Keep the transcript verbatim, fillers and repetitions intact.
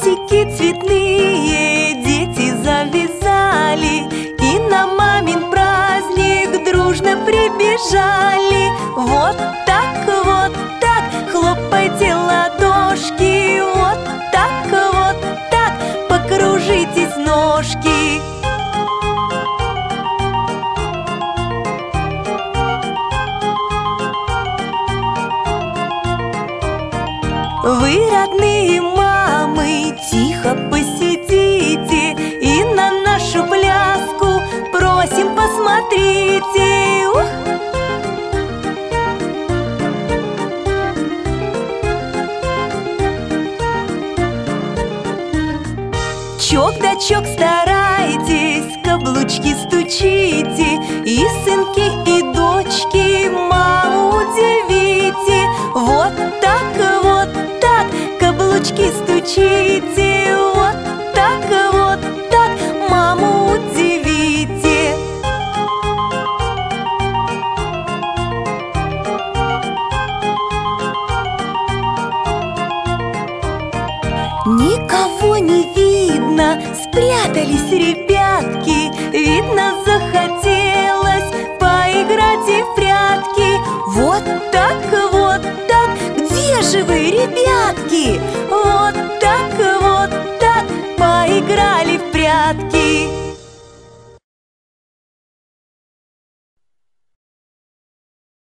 Бантики цветные дети завязали и на мамин праздник дружно прибежали. Вот так, вот так, хлопайте ладошки, вот так, вот так, покружитесь ножки. Вы, родные мамы, тихо посидите и на нашу пляску просим посмотрите. Ух! Чок да чок старайтесь, каблучки стучите, и сынки, и дочки маму удивите. Вот так, вот так, каблучки стучите, вот так, вот так, маму удивите. Никого не видно, спрятались ребятки. Видно, захотелось поиграть и в прятки. Вот так, вот так, где же вы, ребятки? Вот